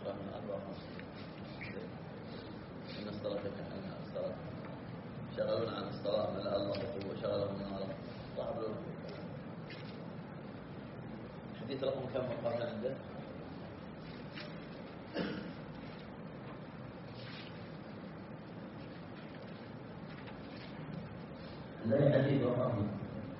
من 54 إن الصلاة كانت عن الصلاة شغلنا عن الصلاة ملأ الله وشغلهم نارا صاحب الوقت. حديث رقم كم وقفنا عنده؟ لا حديث وقفنا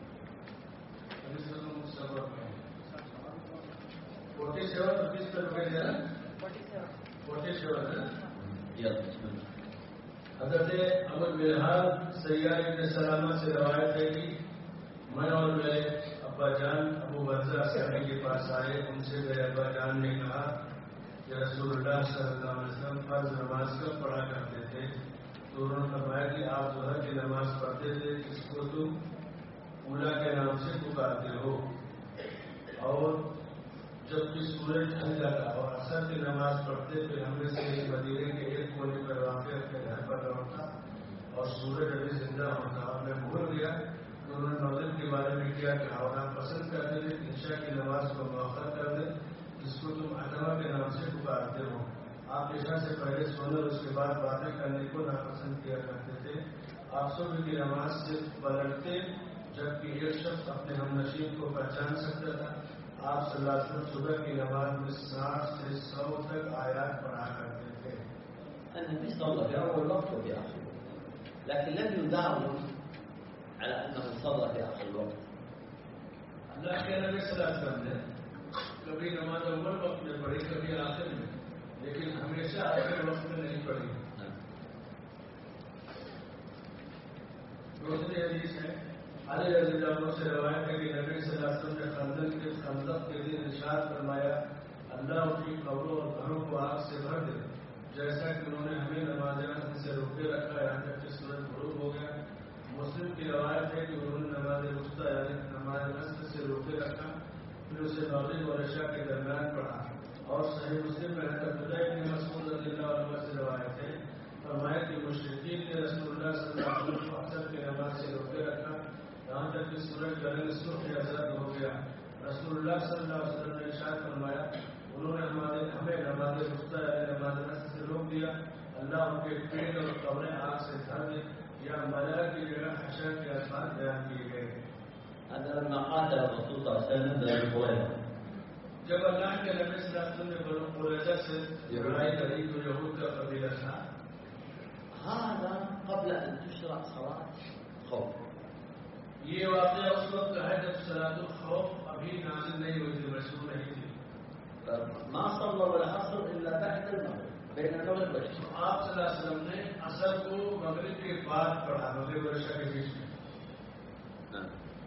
حضرت ابو البلحال سیار بن سلامہ سے روایت ہے کہ میں اور میرے ابا جان ابو برزہ صحابی کے پاس آئے. ان سے میرے ابا جان نے کہا کہ رسول اللہ صلی اللہ علیہ وسلم فرض نماز کب پڑھا کرتے تھے؟ تو انہوں نے فرمایا کہ آپ ظہر کی نماز پڑھتے تھے جس کو تم اولا کے نام سے پکارتے ہو، اور جب کہ سورج ڈھل جاتا اور عصر کی نماز پڑھتے پھر ہم نے سے مدینے کے ایک کونے پر واقع اپنے گھر پر لوٹا اور سورج ابھی زندہ ہوتا اور میں بھول گیا. تو انہوں نے مغرب کے بارے میں کیا کہ ہونا پسند کرتے تھے عشاء کی نماز کو مؤخر کر دیں جس کو تم عتمہ کے نام سے پکارتے ہو. آپ عشاء سے پہلے سونے اور اس کے بعد باتیں کرنے کو ناپسند کیا کرتے تھے. آپ صبح کی نماز سے پلٹتے جبکہ ایک شخص اپنے ہم نشین کو پہچان سکتا تھا. آپ صلی اللہ علیہ وسلم صبح کی نماز میں 60 سے 100 تک آیات پڑھا کرتے تھے. النبي صلى الله عليه وسلم في أول وقت وفي آخر وقت، لكن لم يداوم على أنه صلى في آخر الوقت. اللہ کے نبی صلی اللہ علیہ وسلم نے کبھی نماز اول وقت میں پڑھی کبھی آخر میں، لیکن ہمیشہ آخر وقت میں نہیں پڑھی. دوسری حدیث ہے علی رضی اللہ عنہ سے روایت ہے کہ نبی صلی اللہ علیہ وسلم نے خندق کے دن ارشاد فرمایا اللہ ان کی قبروں اور گھروں کو آگ سے بھر دے، جیسا کہ انہوں نے ہمیں نماز ان سے روکے رکھا یہاں تک کہ سورج غروب ہو گیا. مسلم کی روایت ہے کہ انہوں نے نماز وسطیٰ یعنی نماز عصر سے روکے رکھا پھر اسے مغرب اور عشاء کے درمیان پڑھا. اور صحیح مسلم میں عبداللہ بن مسعود رضی اللہ عنہ سے روایت ہے فرمایا کہ مشرکین نے رسول اللہ صلی اللہ علیہ وسلم کو عصر کی نماز سے روکے رکھا یہاں تک کہ سورج گرنے سرخ حضرت ہو گیا. رسول اللہ صلی اللہ علیہ وسلم نے ارشاد فرمایا انہوں نے ہمیں نماز وسطیٰ یعنی نماز عصر سے روک دیا، اللہ ان کے پیٹ اور قبریں آگ سے بھر دے. یا ملائکہ کی جگہ حشر کے الفاظ بیان کیے گئے. هذا لما قاتل الرسول صلى الله عليه وسلم بني قريظة. جب اللہ کے نبی صلی اللہ علیہ وسلم نے بنو قریظہ سے لڑائی کری جو یہود کا قبیلہ تھا. هذا قبل أن تشرع صلاة الخوف. یہ واقعہ اس وقت ہے جب صلاۃ الخوف ابھی نازل نہیں ہوئی تھی، مشروع نہیں تھی. ما صلى العصر إلا بعد المغرب بين المغرب والعشاء. آپ صلی اللہ علیہ وسلم نے عصر کو مغرب کے بعد پڑھا، مغرب اور عشاء کے بیچ میں.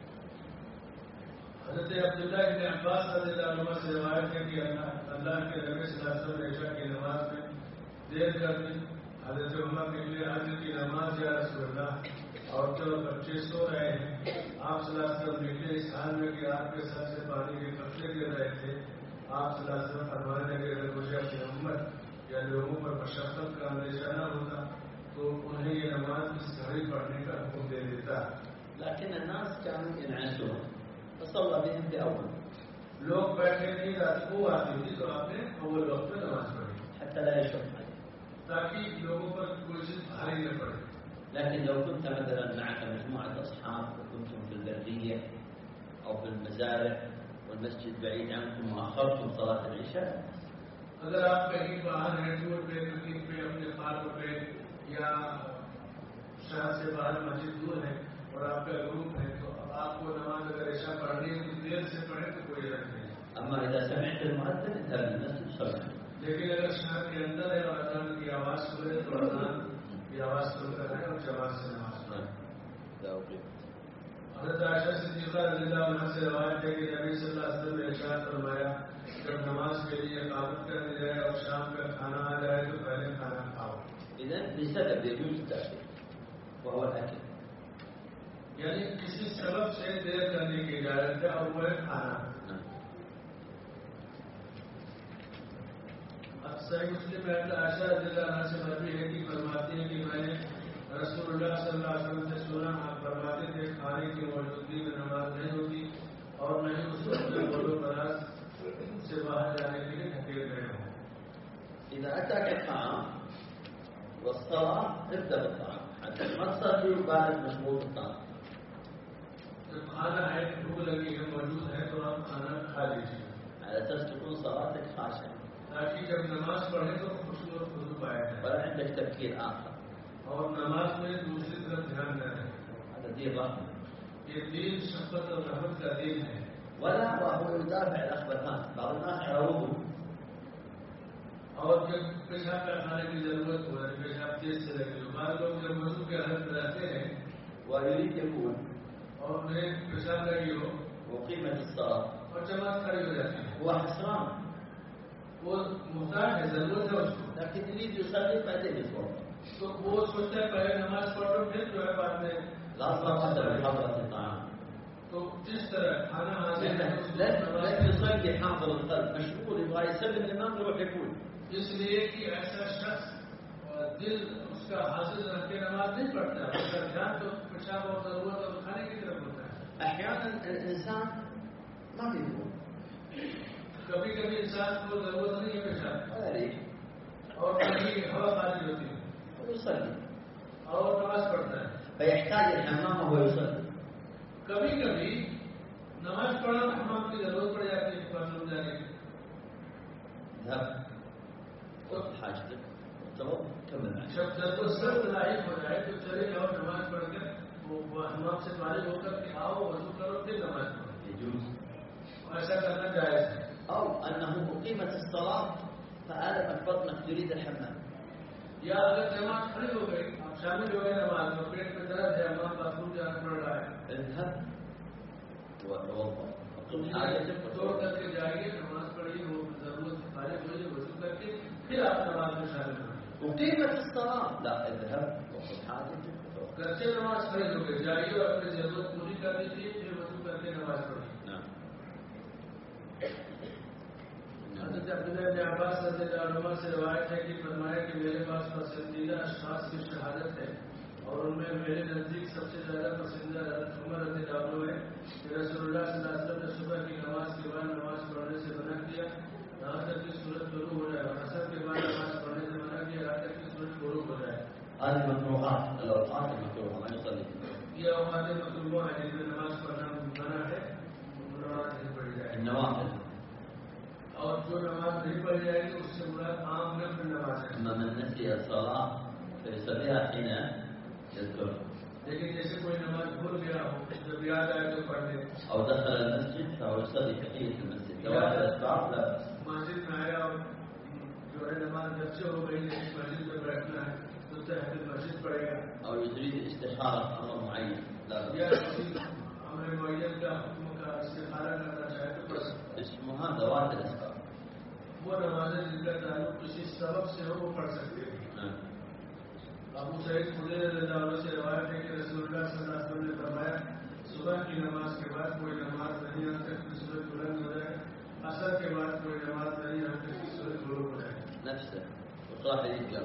حضرت عبداللہ بن عباس رضی اللہ عنہ سے روایت ہے کہ اللہ کے نبی صلی اللہ علیہ وسلم نے عشاء کی نماز میں دیر کر دی. حضرت عمر کے لیے حضرت کی نماز یا رسول اللہ عورتیں اور بچے سو رہے ہیں. آپ صلی اللہ علیہ وسلم نکلے اس حال میں کہ آپ کے سر سے پانی کے قطرے گر رہے تھے. آپ صلی اللہ علیہ وسلم فرمانے لگے اگر مجھے اپنی امت یا لوگوں پر مشقت کا اندیشہ نہ ہوتا تو انہیں یہ نماز اس گھڑی پڑھنے کا حکم دے دیتا. لكن الناس كانوا ينعسون فصلى بهم بأول. لوگ بیٹھے تھے رات کو آتی تھی تو آپ نے اول وقت میں نماز پڑھی حتى لا يشق عليه، تاکہ لوگوں پر کوئی چیز بھاری نہ پڑے. لكن لو كنت مثلا معك مجموعة أصحاب وكنتم في البرية أو في المزارع والمسجد بعيد عنكم وأخرتم صلاة العشاء. اگر آپ کہیں باہر ہیں ٹور پہ پکنک پہ اپنے پارک پہ یا شہر سے باہر مسجد دور ہے اور آپ کا گروپ ہے تو اب آپ کو نماز اگر عشاء پڑھنی ہے تو دیر سے پڑھیں تو کوئی حرج نہیں. أما إذا سمعت المؤذن اذهب للمسجد صلي. لیکن اگر شہر کے اندر ہے اور اذان کی آواز سنے تو اذان کی آواز سن کر ہے اور جماعت سے نماز پڑھیں. حضرت عائشہ صدیقہ رضی اللہ عنہا سے روایت ہے کہ نبی صلی اللہ علیہ وسلم نے ارشاد فرمایا جب نماز کے لیے اقامت کرنے جائے اور شام کا کھانا آ جائے تو پہلے کھانا کھاؤ. إذن بسبب يجوز التأخير وهو الأكل. یعنی کسی سبب سے دیر کرنے کی اجازت ہے اور وہ ہے کھانا. صحیح مسلم میں عائشہ رضی اللہ عنہا سے مروی ہے کہ فرماتی ہے کہ میں نے رسول اللہ صلی اللہ علیہ وسلم سے سنا آپ فرماتے تھے کھانے کی موجودگی میں نماز نہیں ہوتی اور نہ ہی اس وقت میں بولو براز سے باہر جانے کے لیے ڈھکیل گئے ہوں. أتاك الطعام والصلاة ابدأ بالطعام حتى ما تصلي وبعد مشغول بالطعام. جب کھانا ہے بھوک لگی ہے موجود ہے تو آپ کھانا کھا لیجیے على أساس تكون صلاتك خاشعة تاکہ جب نماز پڑھے تو خوشبو اور خضو پایا جائے ولا عندك تفكير آخر. اور نماز میں دوسری طرف دھیان نہ رہے. هذا دين رحمة. یہ دین شفقت اور رحمت کا دین ہے. ولا وهو يدافع الأخبثان. بعض الناس يعوضوا اور جب پیشاب کا کھانے کی ضرورت ہو رہی پیشاب تیز سے لگے بعض لوگ جب وضو کے حالت میں رہتے ہیں ويريد يقول اور انہیں پیشاب لگی ہو وقيمة الصلاة اور جماعت کھڑی ہو جاتی ہے هو حسران وہ محتاج ہے ضرورت ہے اس کو لكن يريد يصلي بعدين يتوضا. تو وہ سوچتا ہے پہلے نماز پڑھ لو پھر جو ہے بعد میں لا صلاة بحضرة الطعام. تو جس طرح کھانا حاضر ہے لن يصلي حاضر القلب مشغول يبغى يسلم الإمام يروح يقول. اس لیے کہ ایسا شخص دل اس کا حاضر رکھ کے نماز نہیں پڑھتا اس کا دھیان تو پیشاب اور ضرورت اور کھانے کی طرف ہوتا ہے. أحيانا الإنسان ما بيقول کبھی کبھی انسان کو ضرورت نہیں ہے پیشاب ولا ريح اور کبھی ہوا خارج ہوتی ہے ويصلي اور نماز پڑھتا ہے. فيحتاج الحمام وهو يصلي. کبھی کبھی نماز پڑھنا حمام کی ضرورت پڑ جاتی ہے باتھ جانے کی. ذهب وقت حاجتك وتوضا كمل معك. جب ضرورت سخت لاحق ہو جائے تو چلے جاؤ نماز پڑھ کر وہ حمام سے فارغ ہو کر کے آؤ وضو کرو پھر نماز پڑھو. يجوز. ایسا کرنا جائز ہے. أو أنه أقيمت الصلاة فألمت بطنك تريد الحمام. یا اگر جماعت کھڑی ہو گئی آپ شامل ہو گئے نماز میں پیٹ میں درد ہے امام باتھ روم جانا پڑ رہا ہے اذهب وتوضا تو وقم حاجتك توڑ کر کے جائیے نماز پڑھیے وہ ضرورت سے فارغ ہوئیے وضو کر کے پھر آپ نماز میں شامل ہوئیے. أقيمت الصلاة لا اذهب وقم حاجتك وتوضا. گھر سے نماز کھڑے ہو گئے جائیے اور اپنی ضرورت پوری کر لیجیے پھر وضو کر کے نماز پڑھیے. نعم. حضرت عبداللہ بن عباس رضی اللہ عنہ سے روایت ہے کہ فرمایا کہ میرے پاس پسندیدہ اشخاص کی شہادت ہے اور ان میں میرے نزدیک سب سے زیادہ پسندیدہ حضرت عمر رضی اللہ عنہ ہے کہ رسول اللہ صلی اللہ علیہ وسلم نے صبح کی نماز کے بعد نماز پڑھنے سے منع کیا یہاں تک کہ سورج غروب ہو جائے اور عصر کے بعد نماز پڑھنے سے منع کیا یہاں تک کہ سورج غروب ہو جائے. هذه مكروهات الأوقات المكروهة ما يصلي فيها. یہ اوقات مطلوبہ ہے جن میں نماز پڑھنا منع ہے نماز نہیں پڑھی جائے. النوافل. اور جو نماز نہیں پڑھی جائے گی اس سے مراد عام نفل نماز ہے. أما من نسي الصلاة فيصليها حين يذكر. لیکن جیسے کوئی نماز بھول گیا ہو جب یاد آئے تو پڑھ لے. أو دخل المسجد فهو يصلي تحية المسجد. لوائح الأسباب لا بأس. مسجد میں آیا اور جو ہے نماز جب سے ہو گئی ہے مسجد میں بیٹھنا ہے تو تحت مسجد پڑے گا. أو يريد استخارة أمر معين لا یا بأس. کسی امر معین کا حکم کا استخارہ کرنا چاہے تو پڑھ سکتا ہے. اسمها ذوات الأسباب. وہ نمازیں جن کا تعلق کسی سبب سے ہو وہ پڑھ سکتے ہیں. ابو سعید خدری رضی اللہ عنہ سے روایت ہے کہ رسول اللہ صلی اللہ علیہ وسلم نے فرمایا صبح کی نماز کے بعد کوئی نماز نہیں یہاں تک کہ سورج بلند ہو جائے عصر کے بعد کوئی نماز نہیں یہاں تک کہ سورج غروب ہو جائے. نفسه وصاحب الجنة.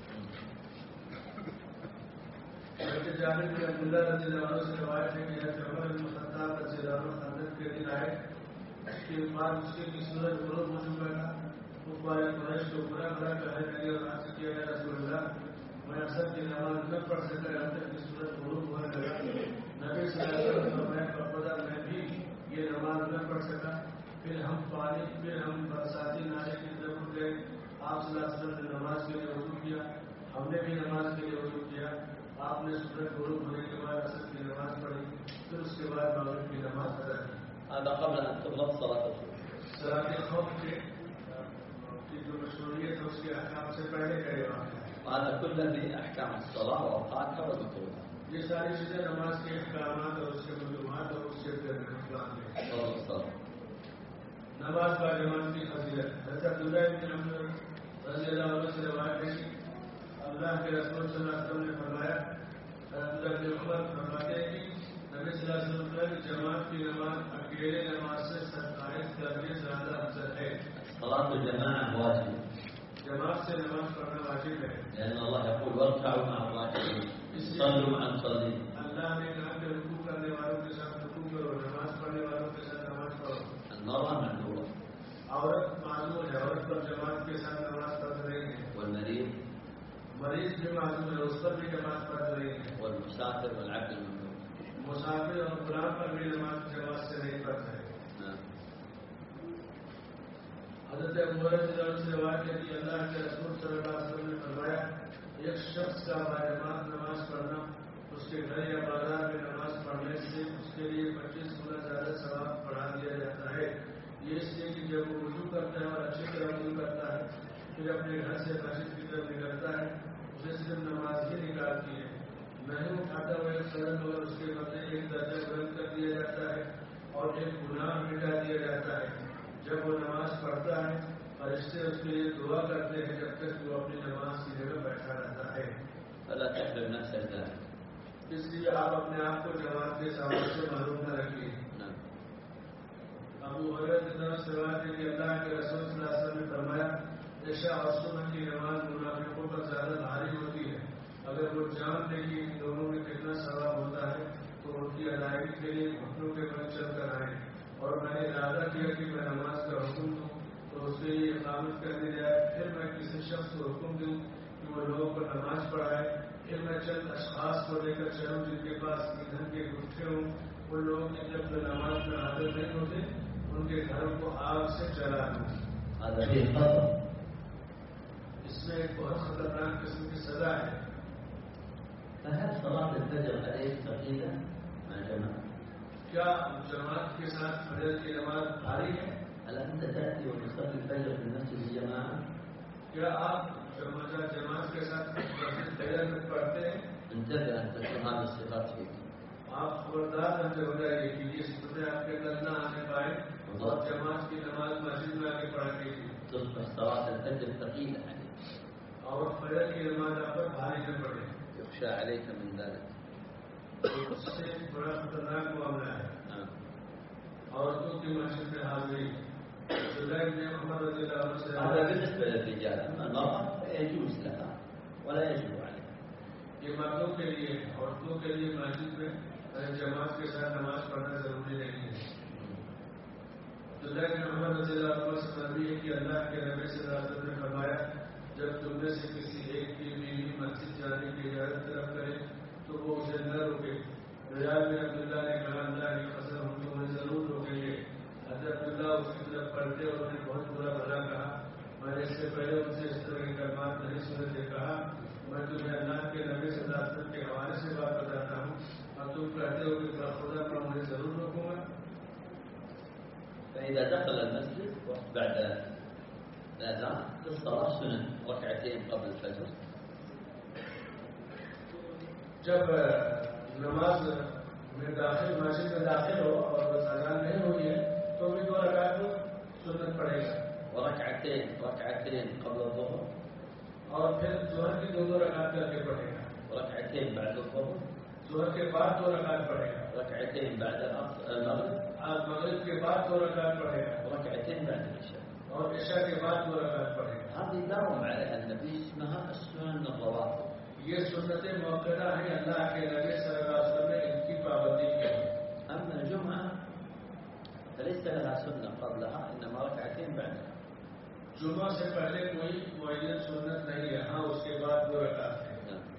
حضرت جابر بن عبداللہ رضی اللہ عنہ سے روایت ہے کہ حضرت عمر بن الخطاب رضی اللہ عنہ خندق کے دن آئے اس کے بعد اس کے کہ سورج غروب ہو چکا تھا. کفار قریش کو برا بھلا کہنے لگے اور عرض کیا یا رسول اللہ میں عصر کی نماز نہ پڑھ سکا یہاں تک کہ سورج غروب ہونے لگا. نبی صلی اللہ علیہ وسلم نے فرمایا خدا میں بھی یہ نماز نہ پڑھ سکا. پھر ہم برساتی نالے کی طرف گئے. آپ صلی اللہ علیہ وسلم نے نماز کے لیے وضو کیا ہم نے بھی نماز کے لیے وضو کیا. آپ نے سورج غروب ہونے کے بعد عصر کی نماز پڑھی پھر اس کے بعد مغرب کی نماز ادا کی. هذا قبل أن تغلق صلاة الصبح. صلاة خوف کی جو مشروعیت ہے اس کے احکام سے پہلے کا یہ واقعہ ہے. وهذا كله من أحكام الصلاة وأوقاتها وذكورها. یہ ساری چیزیں نماز کے احکامات اور اس کے مطلوبات اور اس سے صلاة الصلاة. نماز با جماعت کی فضیلت. حضرت عبداللہ بن عمر رضی اللہ عنہ سے روایت ہے کہ اللہ کے رسول صلی اللہ علیہ وسلم نے فرمایا عبداللہ بن عمر فرماتے ہیں کہ نبی صلی اللہ علیہ وسلم نے جماعت کی نماز اکیلے نماز سے 27 درجے زیادہ افضل ہے. صلاة الجماعة واجب. جماعت سے نماز پڑھنا واجب ہے. لأن الله يقول واركعوا مع الراكعين صلوا مع المصلين. اللہ نے کہا کہ رکوع کرنے والوں کے ساتھ رکوع کرو نماز پڑھنے والوں کے ساتھ نماز پڑھو. المرأة معذورة. عورت معذور ہے عورت پر جماعت کے ساتھ نماز پڑھ رہی ہے. پر بھی نماز پڑھ رہی ہیں. والمسافر والعبد المملوك. مسافر اور غلام پر بھی نماز جماعت سے نہیں پڑھ رہے. حضرت ابو ہریرہ سے روایت ہے کہ اللہ کے رسول صلی اللہ علیہ وسلم نے فرمایا ایک شخص کا باجماعت نماز پڑھنا اس کے گھر یا بازار میں نماز پڑھنے سے اس کے لیے 25 گنا زیادہ ثواب بڑھا دیا جاتا ہے. یہ اس لیے کہ جب وہ وضو کرتا ہے اور اچھی طرح وضو کرتا ہے پھر اپنے گھر سے مسجد کی طرف نکلتا ہے اسے صرف نماز ہی نکالتی ہے. نہیں اٹھاتا ہوا ایک قدم مگر اس کے بدلے ایک درجہ بلند کر دیا جاتا ہے اور ایک گناہ مٹا دیا جاتا ہے. جب وہ نماز پڑھتا ہے فرشتے اس کے لیے دعا کرتے ہیں جب تک وہ اپنی نماز کی جگہ بیٹھا رہتا ہے. فلا تحرم نفسك ذلك. اس لیے آپ اپنے آپ کو جماعت کے ثواب سے محروم نہ رکھیے. ابو ہریرہ کی طرف سے روایت ہے کہ اللہ کے رسول صلی اللہ علیہ وسلم نے فرمایا عشاء اور صبح کی نماز منافقوں پر زیادہ بھاری ہوتی ہے. اگر وہ جان لیں کہ ان دونوں میں کتنا ثواب ہوتا ہے تو ان کی ادائیگی کے لیے گھٹنوں کے بل چل کر آئیں. اور میں نے ارادہ کیا کہ میں نماز کا حکم دوں تو اس کے لیے اقامت کرنے جائے. پھر میں کسی شخص کو حکم دوں کہ وہ لوگوں کو نماز پڑھائے. پھر میں چند اشخاص کو لے کر چلوں جن کے پاس ایندھن کے گٹھے ہوں. ان لوگوں کے جب میں نماز میں حاضر نہیں ہوتے ان کے گھروں کو آگ سے جلا دوں. اس میں ایک بہت خطرناک قسم کی سزا ہے. فهل صلاة الفجر عليك ثقيلة مع جماعة؟ کیا جماعت کے ساتھ فجر کی نماز بھاری ہے؟ هل أنت تأتي وتصلي الفجر في المسجد الجماعة؟ کیا آپ جماعت کے ساتھ فجر میں پڑھتے ہیں؟ انتبه أن تكون هذه الصفات فيك. آپ خبردار ہو جائیے کہ یہ صفتیں آپ کے اندر نہ آنے پائے اور جماعت کی نماز مسجد میں آ کے پڑھا کیجیے. تصبح صلاة الفجر ثقيلة عليك. اور فجر کی نماز آپ پر بھاری نہ پڑے. يخشى عليك من ذلك. اس سے بڑا خطرناک معاملہ ہے. عورتوں کی مسجد میں حاضری. هذا بالنسبة للرجال. أما المرأة يجوز لها ولا يجب عليها. یہ مردوں کے لیے عورتوں کے لیے مسجد میں جماعت کے ساتھ نماز پڑھنا ضروری نہیں ہے. عبداللہ بن عمر رضی اللہ عنہ سے مروی ہے کہ اللہ کے نبی صلی اللہ علیہ وسلم نے فرمایا جب تم میں سے کسی ایک کی بیوی مسجد جانے کی اجازت طلب کرے تو وہ اسے نہ روکے. ریاض بن عبداللہ نے کہا اللہ کی قسم ہم تمہیں ضرور روکیں گے. حضرت عبداللہ اس کی طرف پڑھتے اور انہیں بہت برا بھلا کہا. میں نے اس سے پہلے ان سے اس طرح کے کلمات نہیں سنے تھے. کہا میں تمہیں اللہ کے نبی صلی اللہ علیہ وسلم کے حوالے سے بات بتاتا ہوں اور تم کہتے ہو کہ خدا پر مجھے ضرور روکوں گا. فإذا دخل المسجد بعد الأذان للصلاة سنن ركعتين قبل الفجر. جب نماز میں داخل مسجد میں داخل ہو اور اذان نہیں ہوئی ہے تو بھی 2 رکعت سنت پڑے گا. وركعتين قبل الظهر. اور پھر ظہر کی 2 رکعت کر کے پڑھے گا. وركعتين بعد الظهر. ظہر کے بعد 2 رکعت پڑھے گا. ركعتين بعد المغرب. مغرب کے بعد 2 رکعت پڑھے گا. وركعتين بعد العشاء. اور عشاء کے بعد 2 رکعت پڑھے گا. هذه داوم عليها النبي اسمها السنن الرواتب. یہ سنتیں موقعہ ہیں اللہ کے نبی صلی اللہ علیہ وسلم نے ان کی پابندی کی ہے. أما الجمعة فليس لها سنة قبلها إنما ركعتين بعدها. جمعہ سے پہلے کوئی معین سنت نہیں ہے. ہاں اس کے بعد 2 رکعت ہے.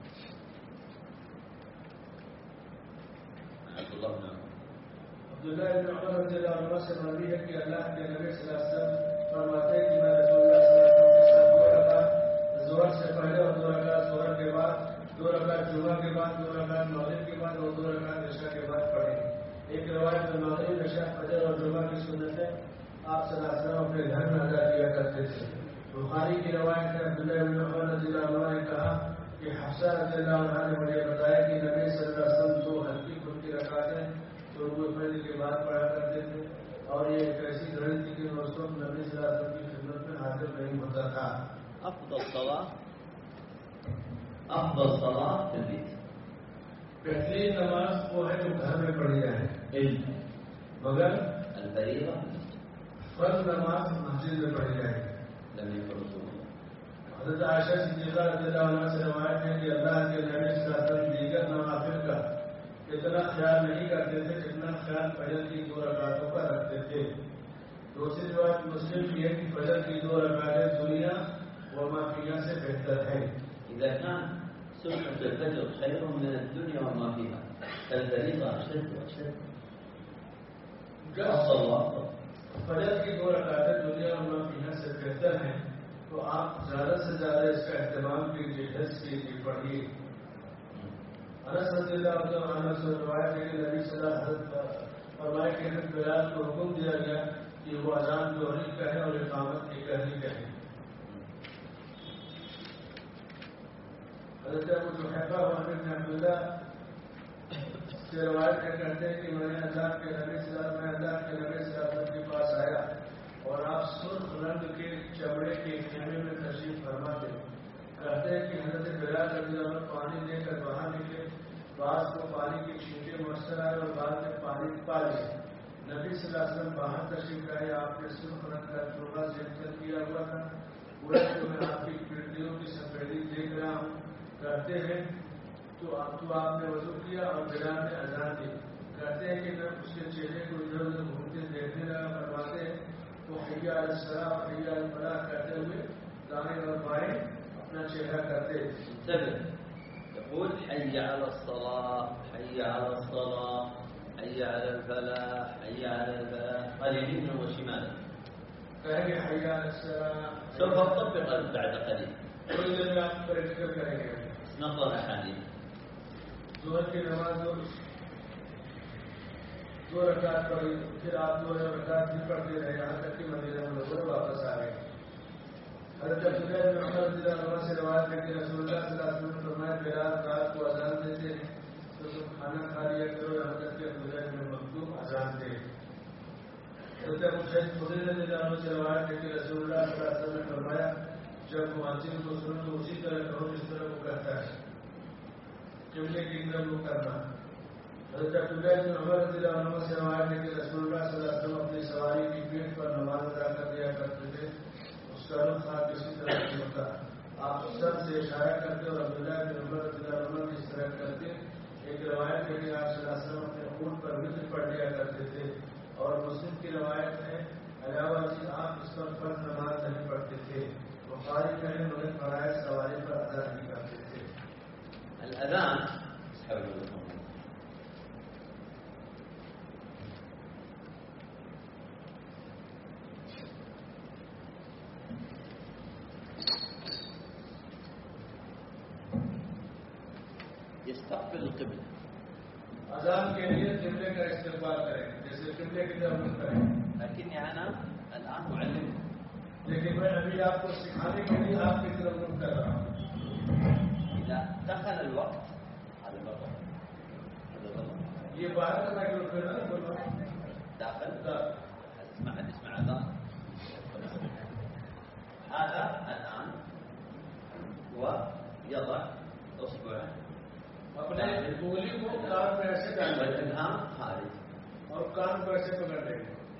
عبداللہ بن عمر رضی اللہ عنہ سے مروی ہے کہ اللہ کے نبی صلی اللہ علیہ وسلم فرماتے ہیں کہ میں رسول اللہ صلی اللہ علیہ وسلم کے ساتھ 2 رکعت ظہر سے پہلے اور 2 رکعت ظہر کے بعد 2 رکعت جمعہ کے بعد 2 رکعت مغرب کے بعد اور 2 رکعت عشاء کے بعد پڑھے. ایک روایت میں مغرب عشاء فجر اور جمعہ کی سنتیں آپ صلی اللہ علیہ وسلم اپنے گھر میں ادا کیا کرتے تھے. بخاری کی روایت ہے عبداللہ بن عمر رضی اللہ عنہ نے کہا کہ حفصہ رضی اللہ عنہ نے مجھے بتایا کہ نبی صلی اللہ علیہ وسلم 2 ہلکی پھلکی رکعتیں شروع فجر کے بعد پڑھا کرتے تھے. اور یہ ایک ایسی گھڑی تھی کہ اس وقت نبی صلی اللہ علیہ وسلم کی خدمت میں حاضر نہیں ہوتا تھا. أفضل صلاة في البيت. بہترین نماز وہ ہے جو گھر میں پڑھی جائے مگر الفريضة فرض نماز مسجد میں پڑھی جائے. لم يكن رسول الله. حضرت عائشہ صدیقہ رضی اللہ عنہا سے روایت ہے کہ اللہ کے نبی صلی اللہ علیہ وسلم دیگر نوافل کا اتنا خیال نہیں کرتے تھے جتنا خیال فجر کی 2 رکعتوں کا رکھتے تھے. دوسری روایت مسلم کی ہے کہ فجر کی 2 رکعتیں دنیا و ما فیہا سے بہتر ہے. إذا كان سنة الفجر خير من الدنيا وما فيها، فالفريضة أشد وأشد. فجر کی 2 رکعتیں دنیا اور ما فیہا سے بہتر ہیں، تو آپ زیادہ سے زیادہ اس کا اہتمام کیجیے، حفظ کیجیے، پڑھیے. انس رضی اللہ عنہ سے روایت ہے کہ نبی صلی اللہ علیہ وسلم فرمائے کہ حضرت بلال کو حکم دیا گیا کہ وہ اذان ظہری کہیں اور اقامت کی کہی کہیں. حضرت ابو جحیفہ بن عبداللہ سے روایت کرتے ہیں کہ میں اللہ کے نبی صلی اللہ علیہ وسلم کے پاس آیا اور آپ سرخ رنگ کے چمڑے کے خیمے میں تشریف فرما تھے. کہتے ہیں کہ حضرت بلال رضی اللہ عنہ پانی لے کر باہر نکلے، بعض کو پانی کی چھینٹیں مؤثر آئے اور بعض نے پانی پا لیے. نبی صلی اللہ علیہ وسلم باہر تشریف لائے، آپ نے سرخ رنگ کا چوبا زیب کیا ہوا تھا. پورا جو میں آپ کی پیڑھیوں کی سفیدی دیکھ رہا ہوں. کہتے ہیں تو آپ نے وضو کیا اور بلال نے اذان دی. کہتے ہیں کہ میں اس کے چہرے کو ادھر ادھر گھومتے دیکھنے لگا. فرماتے تو حی علی الصلاۃ اور حی علی الفلاح کہتے ہوئے دائیں اور بائیں اپنا چہرہ کرتے. يقول حي على الصلاة، حي على الصلاة، حي على الفلاح، حي على الفلاح، قال يمينا وشمالا. کہیں گے حي على الصلاة. سوف أطبق بعد قليل. کوئی دن میں آپ پریکٹیکل کریں گے. نقل أحاديث. ظہر کی نماز 2 رکعت پڑھی، پھر آپ 2 رکعت بھی پڑھتے رہے یہاں تک کہ مدینہ منورہ واپس آ گئے. حضرت عبداللہ بن عمر رضی اللہ عنہ سے روایت ہے کہ رسول اللہ صلی اللہ علیہ وسلم نے فرمایا بلال رات کو اذان دیتے ہیں تو تم کھانا کھا لیا کرو یہاں تک کہ عبداللہ بن مکتوم اذان دے. حضرت ابو سعید خدری رضی اللہ عنہ سے روایت ہے کہ رسول اللہ صلی اللہ علیہ وسلم نے فرمایا جب مؤذن کو سنو تو اسی طرح کرو جس طرح وہ کہتا ہے، قبلے کی طرف وہ کرنا. حضرت عبداللہ بن عمر رضی اللہ عنہ سے روایت ہے کہ رسول اللہ صلی اللہ علیہ وسلم اپنی سواری کی پیٹھ پر نماز ادا کر دیا کرتے تھے. اس کا رخ تھا کسی طرح نہیں ہوتا. آپ سب سے اشارہ کرتے اور عبداللہ بن عمر رضی اللہ عنہ کی اس طرح کرتے. ایک روایت ہے کہ آپ صلی اللہ علیہ وسلم اپنے اونٹ پر وطر پڑھ لیا کرتے تھے. اور مسلم کی روایت ہے علاوہ ازیں آپ اس پر فرض نماز نہیں پڑھتے تھے. بخاری میں ہے مگر فرائض سواری پر ادا نہیں کرتے تھے. الأذان يستقبل القبلة. اذان کے لیے قبلے کا استقبال کریں، جیسے قبلے کی طرف رخ کریں. لكني أنا الآن أعلم. لیکن میں ابھی آپ کو سکھانے کے لیے آپ کی طرف رخ کر رہا ہوں. إذا دخل الوقت هذا غلط. هذا غلط. یہ باہر کرنا کہ رخ کرنا بول رہا ہوں. داخل. اسمع أذان. هذا الآن ويضع أصبعه اپنے انگلی کو کان میں ایسے ڈال دیں والإبهام خارج اور کان کو ایسے پکڑ لیں.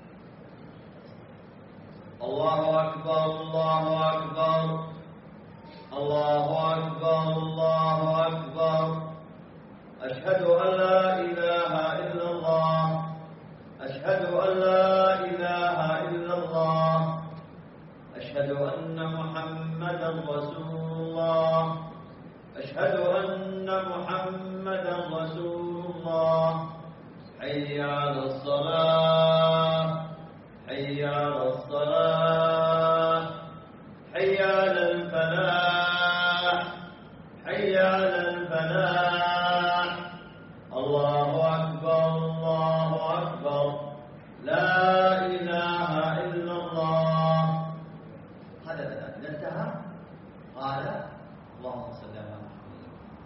الله أكبر الله أكبر الله أكبر الله أكبر أشهد أن لا إله إلا الله أشهد أن لا إله إلا الله أشهد أن محمدا رسول الله أشهد أن محمدا رسول الله حي على الصلاة حي على الصلاة حي على الفلاح حي على الفلاح الله أكبر الله أكبر لا إله إلا الله. هذا الأذان إذا انتهى قال اللهم صل على محمد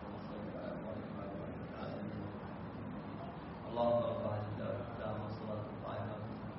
اللهم رب هذه الدار السلام والصلاة القائمة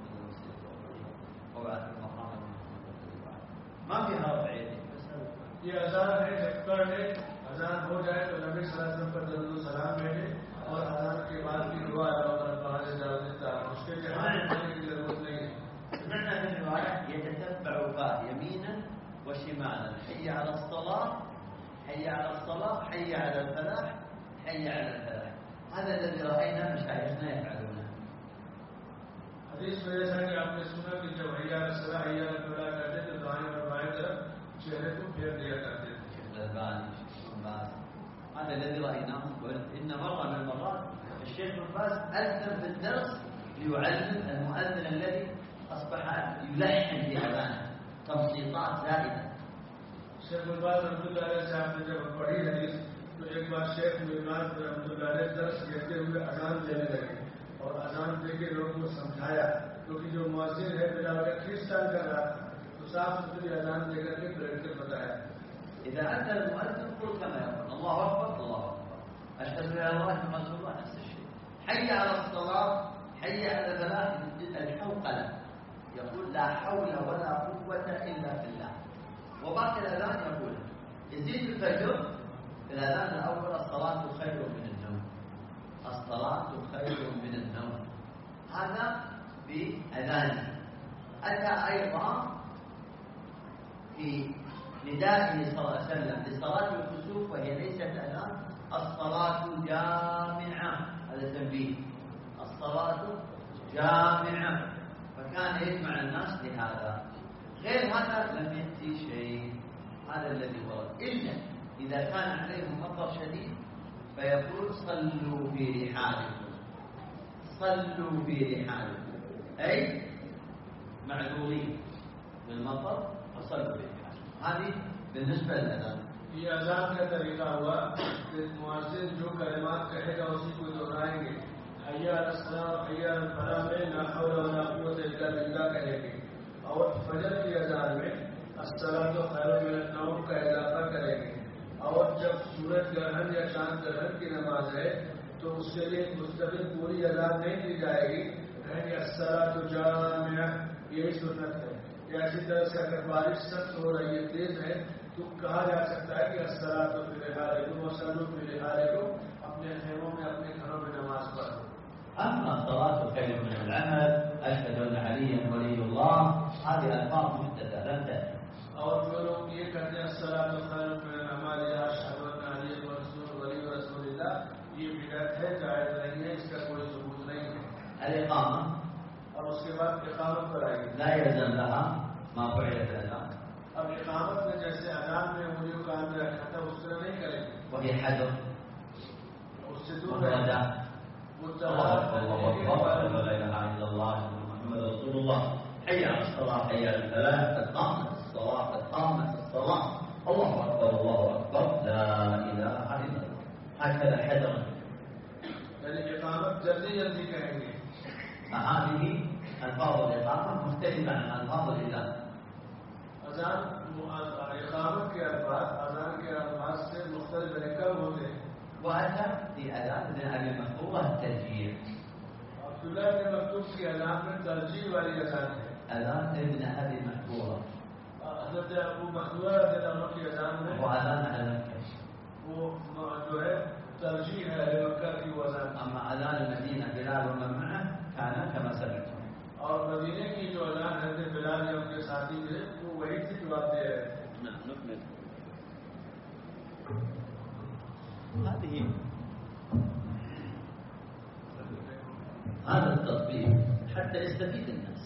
وبعث المقام ما فيها رفع يدين بس. یہ اذان ہے، جب کر لے اذان ہو جائے تو نبی صلی اللہ علیہ وسلم پر درود و سلام بھیجے اور اذان کے بعد کی دعا اس کے جہاں پڑھنے کی ضرورت نہیں ہے. سمعنا في الرواية يتتبع فاه يمينا وشمالا حي على الصلاة حي على الصلاة حي على الفلاح حي على الفلاح. هذا الذي رأينا مشايخنا يفعلونه. حدیث میں جیسا کہ آپ نے سنا کہ جب حی علی الصلاۃ حی علی الفلاح کہتے تو دائیں اور بائیں طرف چہرے کو پھیر دیا کرتے تھے. هذا الذي رأيناه. إن مرة من المرات الشيخ بن باز أذن في الدرس ليعلم المؤذن الذي أصبح يلحن في أذانه تمصيطات زائدة. شیخ بن باز رحمۃ اللہ علیہ صاحب نے جب پڑھی حدیث تو ایک بار شیخ بن باز رحمۃ اللہ علیہ درس دیتے ہوئے اذان دینے لگے اور اذان دے کے لوگوں کو سمجھایا کیونکہ جو مؤذن ہے بلا وجہ کھینچتان کر رہا تو صاف ستھری اذان دے کر کے پھر کے بتایا. إذا أتى المؤذن قل كما يقول الله أكبر الله أكبر أشهد أن لا إله إلا الله رسول الله نفس الشيء. حي على الصلاة حي على الفلاح الحوقلة يقول لا حول ولا قوة إلا بالله. وباقي الأذان يقول يزيد الفجر الأذان الأول الصلاة خير من النوم الصلاة خير من النوم. هذا بأذانه. أتى أيضا في ندائه صلى الله عليه وسلم لصلاة الكسوف وهي ليست أذان الصلاة جامعة. هذا تنبيه الصلاة جامعة فكان يجمع الناس لهذا. غير هذا لم يأتي شيء. هذا الذي ورد إلا إذا كان عليهم مطر شديد فيقول صلوا في رحالكم صلوا في رحالكم أي معذورين بالمطر فصلوا في رحالكم. هذه بالنسبة للأذان. یہ اذان کا طریقہ ہوا کہ مؤذن جو کلمات کہے گا اسی کو دہرائیں گے. حی علی الصلاۃ حی علی الفلاح میں لا حول ولا قوت الا باللہ کہیں گے اور فجر کی اذان میں الصلاۃ خیر من النوم کا اضافہ کریں گے. اور جب سورج گرہن یا چاند گرہن کی نماز ہے تو اس کے لیے مستقل پوری اذان نہیں دی جائے گی. کہیں گے الصلاۃ جامعہ یہی سنت ہے. یا اسی طرح سے اگر بارش سخت ہو رہی ہے تیز ہے تو کہا جا سکتا ہے کہ الصلاۃ فی رحالکم وصلوا فی رحالکم اپنے خیموں میں اپنے گھروں میں نماز پڑھو. أما الصلاة خير من العمل أشهد أن عليا ولي الله هذه ألفاظ محدثة لم تأتي. اور جو لوگ یہ کہتے ہیں الصلاۃ خیر من العمل یا اشهد ان علی ولی رسول اللہ یہ بدعت ہے جائز نہیں ہے. اس کا کوئی ثبوت نہیں ہے. الإقامة اور اس کے بعد اقامت پر آئے گی. لا يلزم لها ما فعل في الأذان اب اقامت میں جیسے اذان میں انگلیوں کا اندر رکھا تھا اس طرح نہیں کریں گے. وهي حذر اس سے دور ورداء. متحد الله أكبر لا إله إلا الله محمد رسول الله. حي على الصلاة حي على الفلاح قد قامت الصلاة قد قامت الصلاة الله أكبر لا إله إلا الله. هكذا حذر. یعنی اقامت جلدی جلدی کہیں گے. هذه ألفاظ الإقامة مختلفة عن ألفاظ الإذان. اذان اقامت کے الفاظ اذان کے الفاظ سے مختلف کم ہوتے ہیں. وأتى في أذان ابن أبي محفوظة الترجيع. عبداللہ بن مکتوب کی اذان میں ترجیح والی اذان ہے. أذان ابن أبي محفوظة حضرت ابو محذورہ رضی اللہ عنہ کی اذان میں وأذان أهل مكة. وہ جو ہے ترجیح ہے اہل مکہ کی وہ اذان. أما أذان المدينة بلال ومن معه كان كما سمعتم. اور مدینے کی جو اذان حضرت بلال یا ان کے ساتھی تھے وہ وہی تھی جو آپ دے رہے تھے. نكمل. هذا التطبيق حتى يستفيد الناس.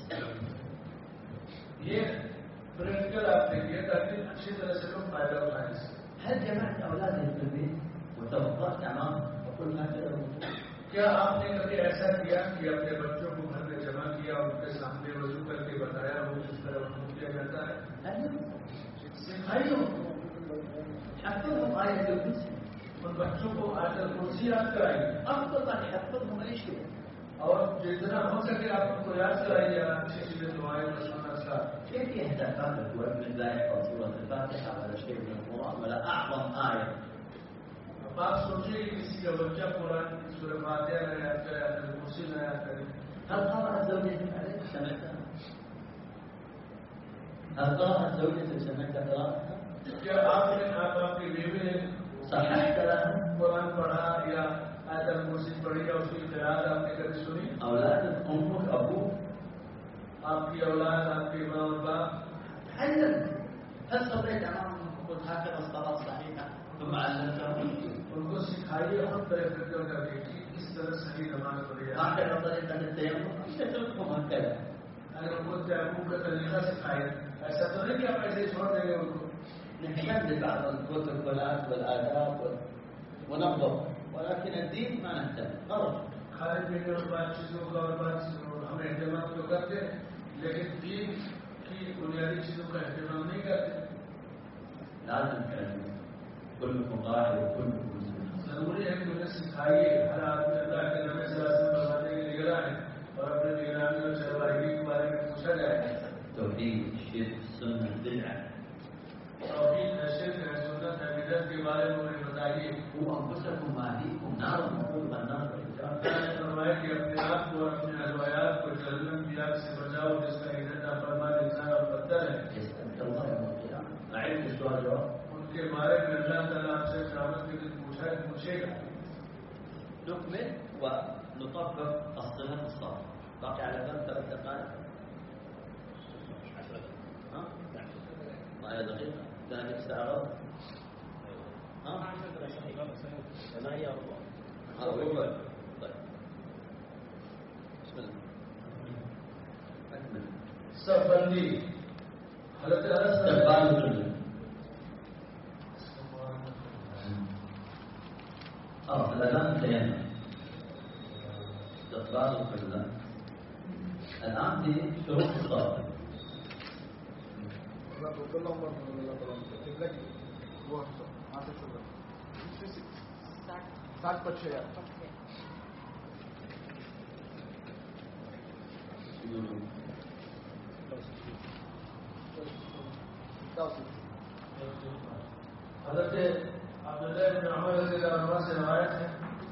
یہ پریکٹیکل آپ دیکھیے تاکہ اچھی طرح سے لوگ فائدہ اٹھائیں. اس سے هل جمعت أولادي في البيت وتوقفت أمام وقل هكذا؟ کیا آپ نے کبھی ایسا کیا کہ اپنے بچوں کو گھر میں جمع کیا اور ان کے سامنے وضو کر کے بتایا وہ کس طرح وضو کیا جاتا ہے؟ سکھائیے حفظهم آية الكرسي. ان بچوں کو آیت الکرسی یاد کرائیے. أفضل أن يحفظهم أي شيء. اور جتنا ہو سکے آپ ان کو یاد کرائیے اچھی چیزیں دعائیں سنت کا. كيف يهتم الولد لا يحفظ سورة الفاتحة ولا شيء من القرآن ولا أعظم آية؟ آپ سوچیے کہ کسی کا بچہ قرآن سورہ فاتحہ نہ یاد کرے آیت الکرسی نہ یاد کرے. هل قرأت زوجتك عليك سمعتها؟ هل قرأت زوجتك سمعت قراءتها؟ کیا آپ نے آپ کی بیوی نے صححت لها؟ قرآن پڑھا یا آیت الکرسی پڑھی یا اس کی قرآت آپ نے کبھی سنی؟ أولادك أمك أبوك آپ کی اولاد آپ کے ماں اور باپ تعلم. هل صليت أمامهم وقلت هكذا الصلاة صحيحة ثم علمتهم؟ ان کو سکھائیے اور پریکٹیکل کر کے کہ اس طرح صحیح نماز پڑھی جائے. هكذا طريقة التيمم مش تتركهم هكذا. اگر ان کو تیمم کا طریقہ سکھائے ایسا تو نہیں کہ آپ ایسے چھوڑ دیں گے ان کو. نحتاج لبعض البروتوكولات والآداب ونضبط، ولكن الدين ما نهتم غلط. کھانے پینے اور بات چیزوں کا اور ہم اہتمام تو کرتے ہیں لیکن دین کی بنیادی چیزوں کا اہتمام نہیں کرتے. لازم تعلم كلكم راع وكلكم مسؤول. ضروری ہے کہ انہیں سکھائیے. ہر آدمی اللہ کے نبی صلی اللہ علیہ وسلم فرماتے ہیں کہ نگراں ہے اور اپنے نگرانی اور چرواہی کے بارے میں پوچھا جائے. توحید، شرک، سنت، بدعہ. توحید ہے، شرک ہے، سنت ہے، بدعت کے بارے میں انہیں بتائیے. قوا انفسکم واهلیکم نارا وقودها الناس والحجارة. اللہ نے فرمایا کہ اپنے آپ کو اور اپنے ازواجات کو جہنم کی آگ سے بچاؤ جس کا ایندھن نافرمان انسان اور پتھر ہے. يسألك الله يوم القيامة. أعد السؤال جواب. ان کے بارے میں اللہ تعالیٰ آپ سے قیامت کے دن پوچھے گا. نكمل ونطبق الصلة الصالحة. باقي على بالك 3 دقائق. ها؟ ما هي دقيقة؟ ثاني ساعة غلط. ها؟ ما هي ربع. ربع. طيب. بسم الله. أكمل. سب بندی حضرت استقبال القبلة. الآن انتهينا. استقبال القبلة. الآن في شروط الصلاة. حضرت عبداللہ بن عمر رضی اللہ عنہ سے روایت ہے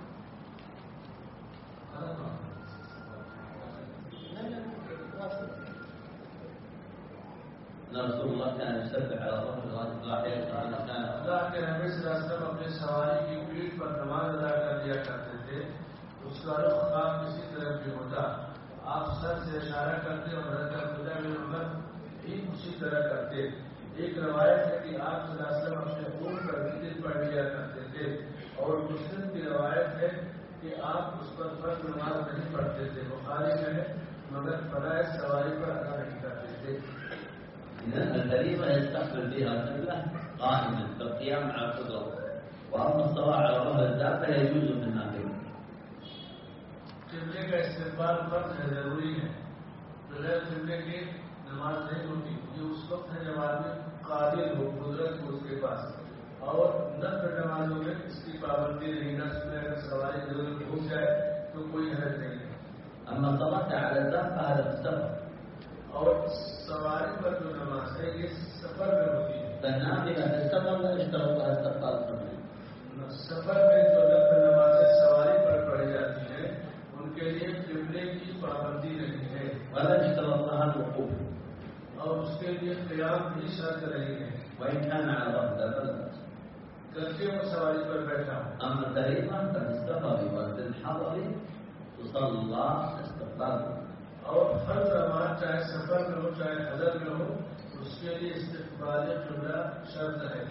رسول الله كان يسبح على ظهر راحلته. اللہ کے نبی صلی اللہ علیہ وسلم اپنے سواری کی پیٹھ پر نماز ادا کر دیا کرتے تھے. اس کا رخ خواہ کسی طرف بھی ہوتا آپ سر سے اشارہ کرتے اور حضرت عبداللہ بن عمر بھی اسی طرح کرتے. ایک روایت ہے کہ آپ صلی اللہ علیہ وسلم اپنے خون پر وطر پڑھ لیا کرتے تھے اور مسلم کی روایت ہے کہ آپ اس پر فرض نماز نہیں پڑھتے تھے. بخاری میں ہے مگر فرائض سواری پر ادا نہیں کرتے تھے. إذن الفريضة يستقبل بها القبلة قائما بالقيام على القدرة، وأما الصلاة على ظهر الدابة يجوز في النافلة. قبلے کا استقبال فرض ہے، ضروری ہے. بغیر قبلے کی نماز نہیں ہوتی. یہ اس وقت ہے جب آدمی قادر ہو، قدرت ہو اس کے پاس. اور نفل نمازوں میں اس کی پابندی نہیں. نفل میں اگر سواری ضرورت ہو جائے تو کوئی حرج نہیں ہے. أما الصلاة على الدابة هذا في السفر. اور سواری پر جو نماز ہے یہ سفر میں ہوتی ہے. فالنافلة في السفر لا يشترط لها استقبال القبلة. سفر میں جو نفل نمازیں سواری پر پڑھی جاتی ہیں ان کے لیے قبلے کی پابندی نہیں ہے ولا يشترط لها الوقوف. اور اس کے لیے قیام بھی شرط نہیں ہے وإن كان على ظهر الدابة لا بأس. گرچہ وہ سواری پر بیٹھا ہو. أما الفريضة ففي السفر وفي الحضر تصلى استقبال. اور فرض نماز چاہے سفر میں ہو چاہے حضر میں ہو اس کے لیے استقبال قبلہ شرط ہے.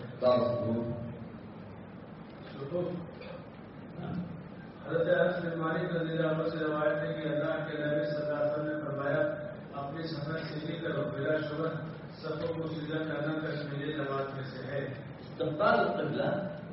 حضرت انس بن مالک رضی اللہ عنہ سے روایت ہے کہ اللہ کے نبی صلی اللہ علیہ وسلم نے فرمایا اپنی سفر سیدھی کرو، بلا شبہ صفوں کو سیدھا کرنا کشمیری نماز میں سے ہے. استقبال القبلة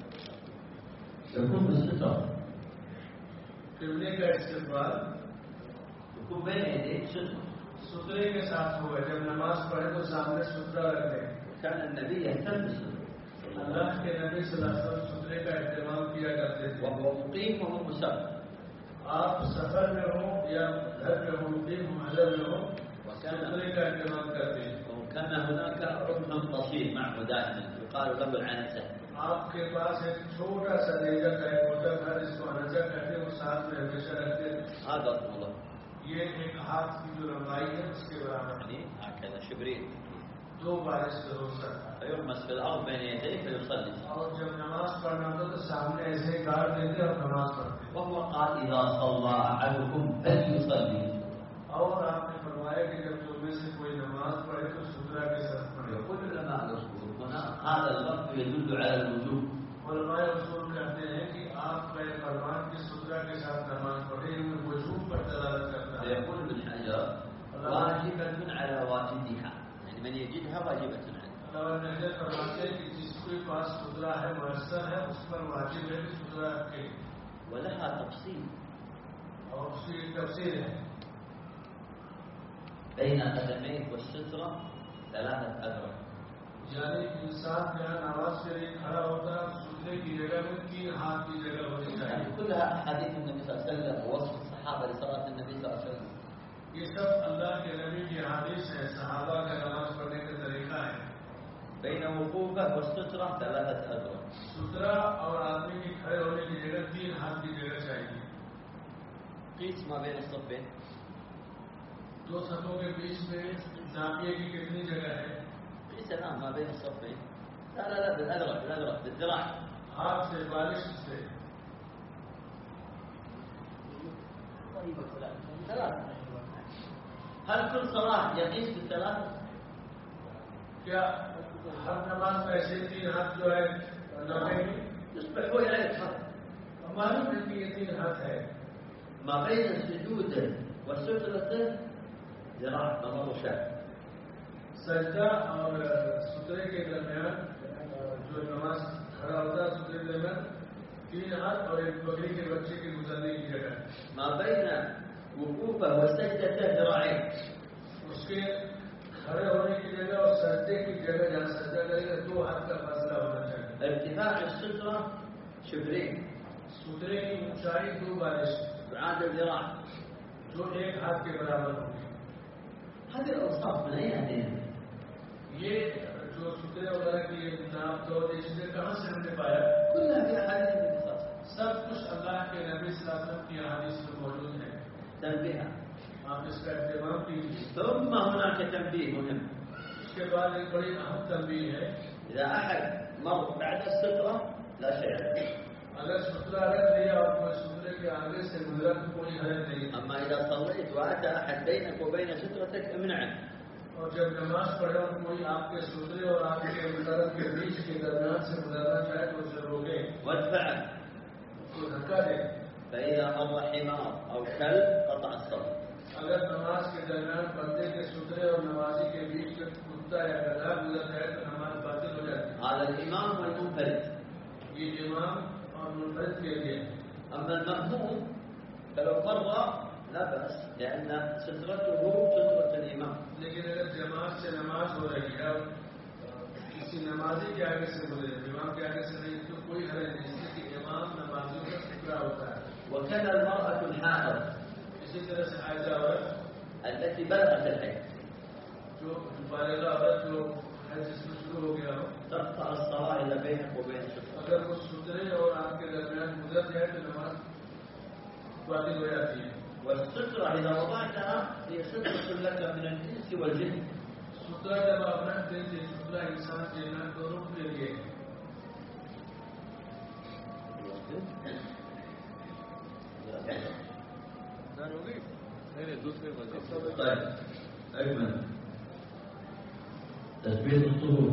يكون بالستر. قبلے کا استقبال يكون بين يديك ستر. سترے کے ساتھ ہوگا. جب نماز پڑھے تو سامنے سترہ رکھ لیں. كان النبي يهتم بالستر. اللہ کے نبی صلی اللہ علیہ وسلم سترے کا اہتمام کیا کرتے تھے. وهو مقيم وهو مسافر. آپ سفر میں ہوں یا گھر میں ہوں، مقیم ہوں، حضر میں ہوں، سترے کا اہتمام کرتے ہیں. وكان هناك ركن قصير معه دائما يقال له العنزة. آپ کے پاس ایک چھوٹا سا نیزہ کا ایک موٹا تھا جس کو عنزہ کہتے ہیں، وہ ساتھ میں ہمیشہ رکھتے ہیں. هذا طوله یہ ایک ہاتھ کی جو لمبائی ہے اس کے برابر يعني هكذا شبرين. 2 بارش کا روزہ تھا. فيغمس في الأرض بين يديه فيصلي. اور جب نماز پڑھنا ہوتا تو سامنے ایسے ہی گاڑ دیتے اور نماز پڑھتے. وهو قال إذا صلى أحدكم فليصلي. اور آپ نے فرمایا کہ جب تم میں سے کوئی نماز پڑھے تو سترہ کے ساتھ پڑھے. يقول العلماء الأصول هنا هذا اللفظ يدل على الوجوب. علماء اصول کہتے ہیں کہ آپ کا یہ فرمان کہ سترہ کے ساتھ نماز پڑھے ان وجوب پر دلالت کرتا ہے. يقول ابن حجر واجبة على واجدها، يعني من يجدها واجبة عليه. اللہ فرماتے ہیں کہ جس کے پاس سترا ہے میسر ہے اس پر واجب ہے کہ سترا رکھے ولها تفصيل اور اس کی ایک تفصیل ہے بين قدميه والسترة 3 أذرع یعنی انسان جہاں نماز کے لیے کھڑا ہوتا ہے سترے کی جگہ میں 3 ہاتھ کی جگہ ہونی چاہیے. يعني كلها أحاديث النبي صلى الله عليه وسلم ووصف الصحابة لصلاة النبي صلى الله عليه وسلم. یہ سب اللہ کے نبی کی حدیث ہے صحابہ کا نماز پڑھنے کا طریقہ ہے. بين وقوفه والسترة 3 أذرع. سترا اور آدمی کی کھڑے ہونے کی جگہ 3 ہاتھ کی جگہ چاہیے. قيس ما بين الصفين. 2 صفوں کے بیچ میں ناپیے کی کتنی جگہ ہے؟ قيس الآن ما بين الصفين. لا بالأذرع بالذراع. ہاتھ سے بالش سے 3. هل كل صلاة يقيس ب3؟ کیا ہر نماز میں ایسے 3 ہاتھ جو ہے ناپیں گے؟ يصبح هو يعرف هذا. معلوم ہے کہ یہ 3 ہاتھ ہے. ما بين السجود والسترة ذراع نظر شاء. سجدہ اور سترے کے درمیان جو نماز کھڑا ہوتا ہے سترے کے درمیان 3 ہاتھ اور ایک بکری کے بچے کے گزرنے کی جگہ. ما بين وقوفه وسجدته ذراعين. اس کے کھڑے ہونے کی جگہ اور سجدے کی جگہ جہاں سجدہ کرے گا 2 ہاتھ کا فاصلہ ہونا چاہیے. ارتفاع السترة شبرين. سترے کی اونچائی 2 بالش بعد الذراع. جو 1 ہاتھ کے برابر ہوگی. هذه الأوصاف من أين أتينا؟ یہ جو سترے وغیرہ کی نام تو چیزیں کہاں سے ہم نے پایا؟ كلها في أحاديث النبي صلى الله عليه وسلم. سب کچھ اللہ کے نبی صلی اللہ علیہ وسلم کی احادیث میں موجود ہے. تنبيه. آپ اس کا اہتمام کیجیے. ثم هناك تنبيه مهم. اس کے بعد ایک بڑی اہم تنبیہ ہے. إذا أحد مر بعد السترة لا شيء عليه. اگر سترا رکھ لیا اور کوئی سترے کے آگے سے گزرا تو کوئی حرج نہیں. أما إذا صليت وأتى أحد بينك وبين سترتك امنعه. اور جب نماز پڑھے اور کوئی آپ کے سترے اور آپ کے مدرت کے بیچ کے درمیان سے گزرنا چاہے تو اسے روکے وادفعه. اس کو دھکا دے. فإذا مر حمار أو كلب قطع الصلاة. اگر نماز کے درمیان بندے کے سترے اور نمازی کے بیچ میں کتا یا گدھا گزر جائے تو نماز باطل ہو جاتی ہے. هذا الإمام والمنفرد. یہ امام اور منفرد کے لیے. أما المأموم فلو مر لا بأس لأن سترته سترة الإمام. لیکن اگر جماعت سے نماز ہو رہی ہے اور کسی نمازی کے آگے سے گزرے امام کے آگے سے نہیں تو کوئی حرج نہیں. اس لیے کہ امام نمازیوں کا سترا ہوتا ہے. وكذا المرأة الحائض اسی طرح سے حائضہ عورت التي بلغت الحيض جو بالغہ عورت جو حج جس میں شروع ہو گیا ہو تقطع الصلاة إذا بينك وبين السترة. اگر وہ سترے اور آپ کے درمیان گزر جائے تو نماز باطل ہو جاتی ہے. والسترة إذا وضعتها هي سترة لك من الإنس والجن. سترا جب آپ رکھتے ہیں تو سترا انسان جنات دونوں کے لیے. طيب أجمل تثبيت الصفوف.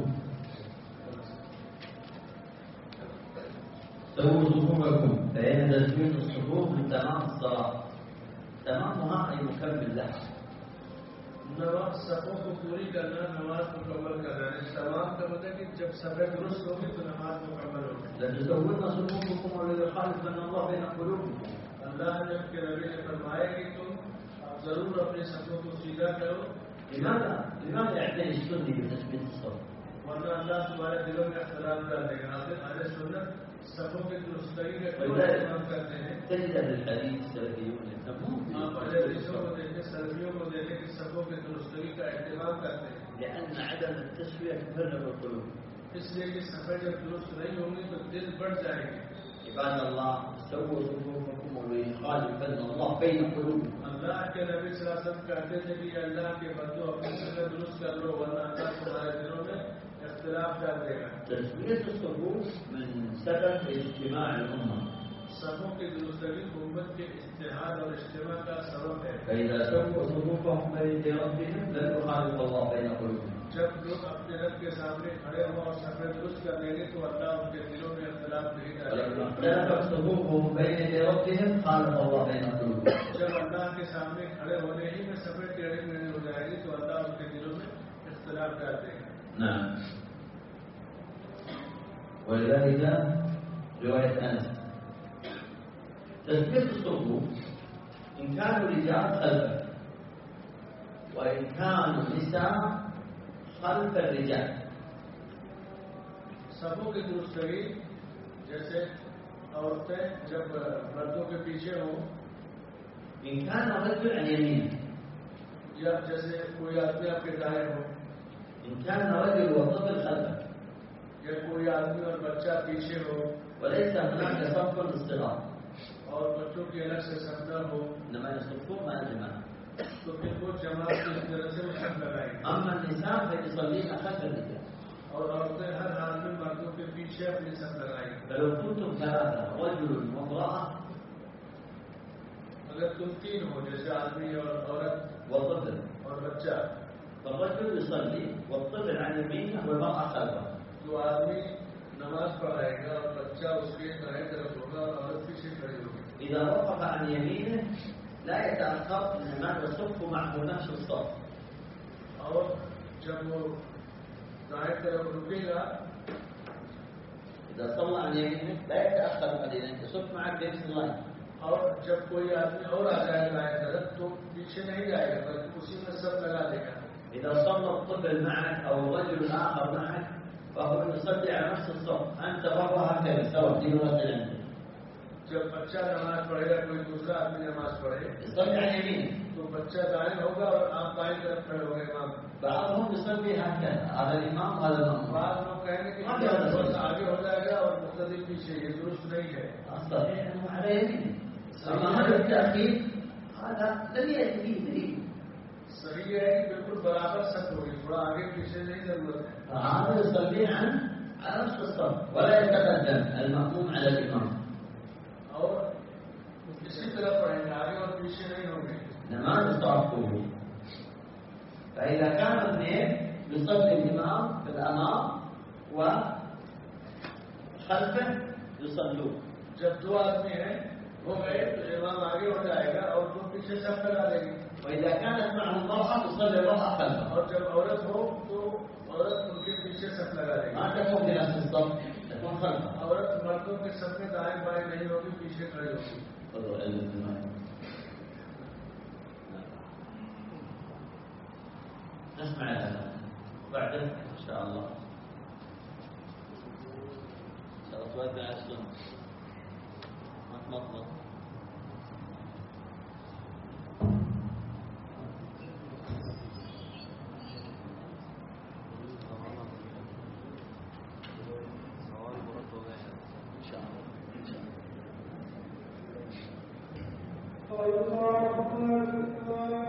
سووا صفوفكم فإن تثبيت الصفوف من تمام الصلاة. تمامها أي مكمل لها. نماز صفوں کو پوری کرنا نماز مکمل کرنا ہے. تمام کا مطلب کہ جب صفیں درست ہوگی تو نماز مکمل ہوگی. لتزودن صفوفكم وليخالفن الله بين قلوبكم. اللہ نے کے نبی نے فرمایا کہ تم ضرور اپنے صفوں کو سیدھا کرو. لماذا يعتني السني بتثبيت الصف؟ ورنہ اللہ تمہارے دلوں میں اختلاف کر دے گا. اہل سنت صفوں کی درستگی کا کیوں اہتمام کرتے ہیں؟ تجد الحديث السلفيون يهتمون آپ اہل حدیثوں کو دیکھیں سلفیوں کو دیکھیں کہ صفوں کی درستگی کا اہتمام کرتے ہیں. لأن عدم التسوية تفرق القلوب. اس لیے کہ صفیں جب درست نہیں ہوں گی تو دل بڑھ جائے گی. عباد الله سووا صفوفكم وليخالفن الله بين قلوبكم. اللہ کے نبی صلی اللہ علیہ وسلم کہتے تھے کہ اللہ کے بندو اپنی صفیں درست کر لو ورنہ اللہ تمہارے دلوں میں اختلاف کر دے گا. تثبيت الصفوف من سبب اجتماع الأمة. صفوں کی درستگی امت کے اتحاد اور اجتماع کا سبب ہے. فإذا سووا صفوفهم بين يدي ربهم لن يخالف الله بين قلوبهم. جب لوگ اپنے رب کے سامنے کھڑے ہوں اور صفیں درست کر لیں گے تو اللہ ان کے دلوں میں اختلاف نہیں ڈالے ولما گا. اختلفت صفوفهم بين يدي ربهم خالف الله بين قلوبهم. جب اللہ کے سامنے کھڑے ہونے ہی میں صفیں ٹیڑھی میڑھی ہو جائے گی تو اللہ ان کے دلوں میں اختلاف ڈال دے گا. نعم. ولذلك رواية أنس تثبيت الصفوف إن كانوا رجال خلفه وإن كانوا نساء خلف الرجال. صفوں کی درستگی جیسے عورتیں جب مردوں کے پیچھے ہوں. إن كان رجل عن يمينه یا جیسے کوئی آدمی آپ کے دائیں ہو. إن كان رجل وطفل خلفه یا کوئی آدمی اور بچہ پیچھے ہو وليس هناك صف للصغار اور بچوں کی الگ سے صف نہ ہو إنما يصفون مع الجماعة. تو پھر وہ جماعت کی اس طرح سے صف لگائیں گے. أما النساء فيصلين خلف الرجال. اور عورتیں ہر حال میں مردوں کے پیچھے اپنی صف لگائیں گے. فلو كنتم ثلاثة رجل وامرأة اگر تم تین ہو جیسے آدمی اور عورت وطفل اور بچہ فالرجل يصلي والطفل عن يمينه والمرأة خلفه. تو آدمی نماز پڑھائے گا اور بچہ اس کے دائیں طرف ہوگا اور عورت پیچھے کھڑی ہوگی. إذا وقف عن يمينه لا يتأخر إنما يصف معه نفس الصف. اور جب وہ دائیں طرف رکے گا إذا صلى عن يمينه لا يتأخر قليلا يصف معك بنفس اللاين. اور جب کوئی آدمی اور آ جائے دائیں طرف تو پیچھے نہیں جائے گا بلکہ اسی میں سب لگا دے گا. إذا صلى الطفل معك أو الرجل الآخر معك فهو يصلي على نفس الصف. أنت برضه هكذا سواء دين ولا عندك. جب بچہ نماز پڑھے گا کوئی دوسرا آدمی نماز پڑھے يصلي عن يمينه. تو بچہ دائیں ہوگا اور آپ بائیں طرف کھڑے ہو گئے. امام بعضهم يصلي هكذا هذا الإمام وهذا المأموم. بعض لوگ کہیں گے کہ تھوڑا سا آگے ہو جائے گا اور مقتدی پیچھے. یہ درست نہیں ہے. الصحيح أنه على يمينه. أما هذا التأخير هذا لم يأتي فيه دليل. صحیح ہے کہ بالکل برابر سب ہوگی. تھوڑا آگے پیچھے نہیں ضرورت ہے. فهذا يصلي على نفس الصف ولا يتقدم المأموم على الإمام. اور اسی طرح پڑھیں گے آگے اور پیچھے نہیں ہوں گے. نماز صافه. فإذا كان اثنين يصلي الإمام في الأمام وخلفه يصلون. جب دو آدمی ہیں ہو گئے تو امام آگے ہو جائے گا اور دو پیچھے سب لگا دے گی. وإذا كانت معه المرأة تصلي المرأة خلفه. اور جب عورت ہو تو عورت ان کے پیچھے سب لگا دے گی. ما تكون في نفس الصف تكون خلفه. عورت مردوں کے سب میں دائیں بائیں نہیں ہوگی پیچھے کھڑی ہوگی. نسمع الأذان وبعدين إن شاء الله سأتوزع السنة. مطمئن. الله أكبر.